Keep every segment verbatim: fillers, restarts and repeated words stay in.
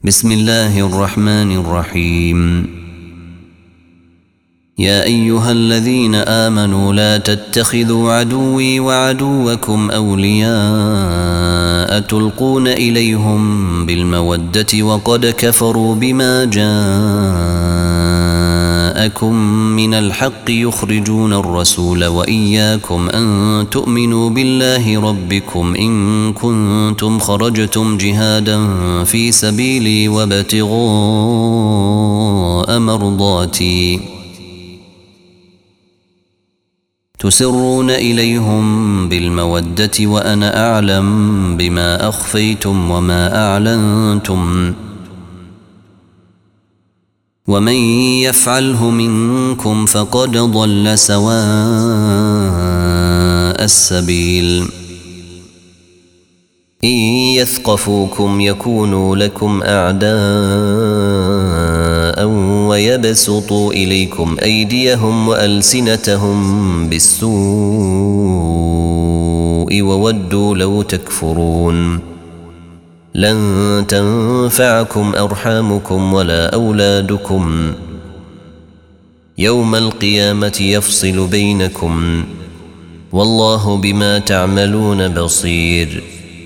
بسم الله الرحمن الرحيم. يا أيها الذين آمنوا لا تتخذوا عدوي وعدوكم أولياء تلقون إليهم بالمودة وقد كفروا بما جاءكم من الحق يخرجون الرسول وإياكم أن تؤمنوا بالله ربكم إن كنتم خرجتم جهادا في سبيلي وابتغاء مرضاتي تسرون إليهم بالمودة وأنا أعلم بما أخفيتم وما أعلنتم ومن يفعله منكم فقد ضل سواء السبيل. إن يثقفوكم يكونوا لكم أعداء ويبسطوا إليكم أيديهم وألسنتهم بالسوء وودوا لو تكفرون. لن تنفعكم أرحامكم ولا أولادكم يوم القيامة يفصل بينكم والله بما تعملون بصير.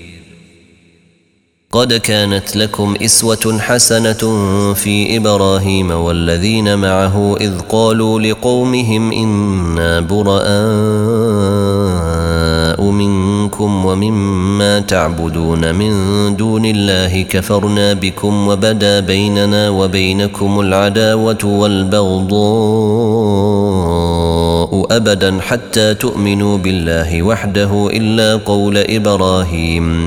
قد كانت لكم إسوة حسنة في إبراهيم والذين معه إذ قالوا لقومهم إنا براء منكم ومما تعبدون من دون الله كفرنا بكم وبدا بيننا وبينكم العداوة والبغضاء أبدا حتى تؤمنوا بالله وحده إلا قول إبراهيم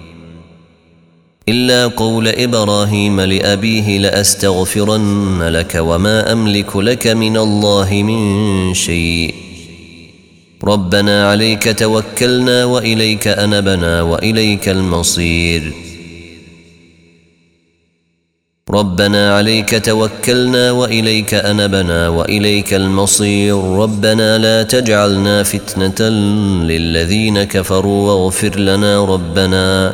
إلا قول إبراهيم لأبيه لأستغفرن لك وما أملك لك من الله من شيء ربنا عليك توكلنا وإليك أنبنا وإليك المصير. ربنا عليك توكلنا وإليك أنبنا وإليك المصير. ربنا لا تجعلنا فتنة للذين كفروا واغفر لنا ربنا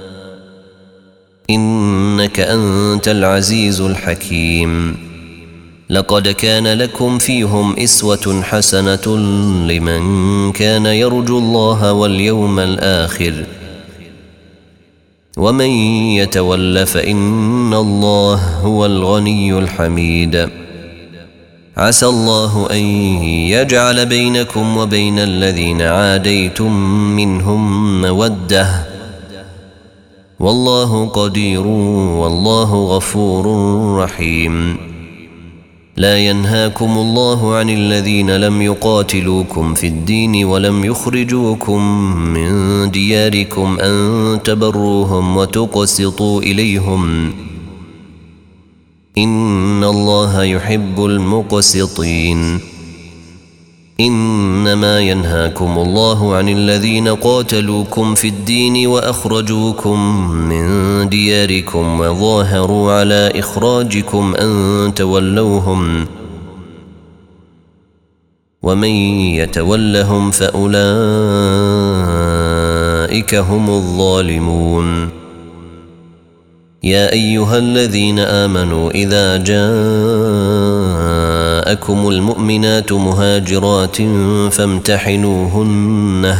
إنك أنت العزيز الحكيم. لقد كان لكم فيهم إسوة حسنة لمن كان يرجو الله واليوم الآخر ومن يتول فإن الله هو الغني الحميد. عسى الله أن يجعل بينكم وبين الذين عاديتم منهم مودة والله قدير والله غفور رحيم. لا ينهاكم الله عن الذين لم يقاتلوكم في الدين ولم يخرجوكم من دياركم أن تبروهم وتقسطوا إليهم إن الله يحب المقسطين. إنما ينهاكم الله عن الذين قاتلوكم في الدين وأخرجوكم من دياركم وظاهروا على إخراجكم أن تولوهم ومن يتولهم فأولئك هم الظالمون. يا أيها الذين آمنوا إذا جاءكم المؤمنات مهاجرات فامتحنوهن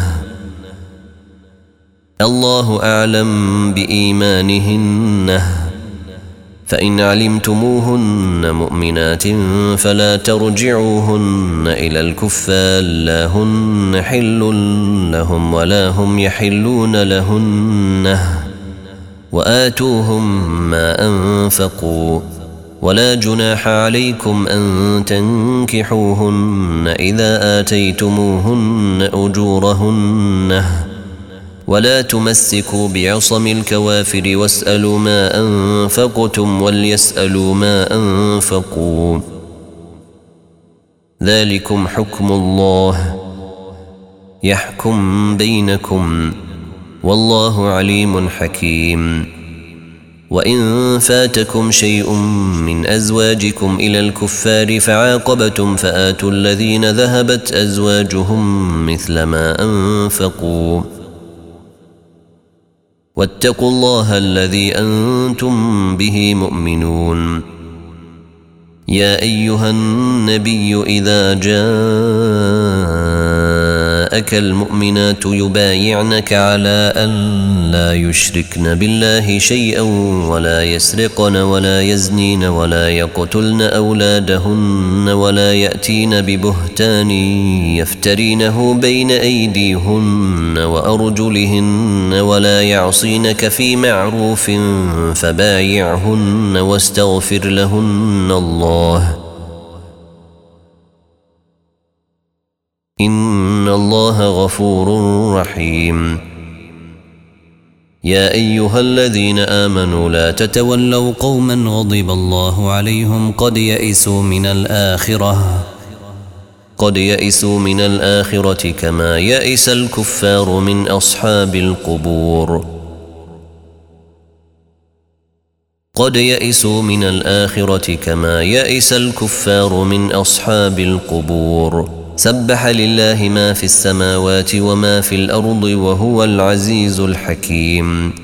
الله أعلم بإيمانهن فإن علمتموهن مؤمنات فلا ترجعوهن إلى الكفار لا هن حل لهم ولا هم يحلون لهن وآتوهم ما أنفقوا ولا جناح عليكم أن تنكحوهن إذا آتيتموهن أجورهن ولا تمسكوا بعصم الكوافر واسألوا ما أنفقتم وليسألوا ما أنفقوا ذلكم حكم الله يحكم بينكم والله عليم حكيم. وإن فاتكم شيء من أزواجكم إلى الكفار فعاقبتم فآتوا الذين ذهبت أزواجهم مثل ما أنفقوا واتقوا الله الذي أنتم به مؤمنون. يا أيها النبي إذا جاءك المؤمنات يبايعنك على أن لا يشركن بالله شيئا ولا يسرقن ولا يزنين ولا يقتلن أولادهن ولا يأتين ببهتان يفترينه بين أيديهن وأرجلهن ولا يعصينك في معروف فبايعهن واستغفر لهن الله إن الله غفور رحيم. يا أيها الذين آمنوا لا تتولوا قوما غضب الله عليهم قد يئسوا من الآخرة قد يئسوا من الآخرة كما يئس الكفار من أصحاب القبور قد يئسوا من الآخرة كما يئس الكفار من أصحاب القبور. سبح لله ما في السماوات وما في الأرض وهو العزيز الحكيم.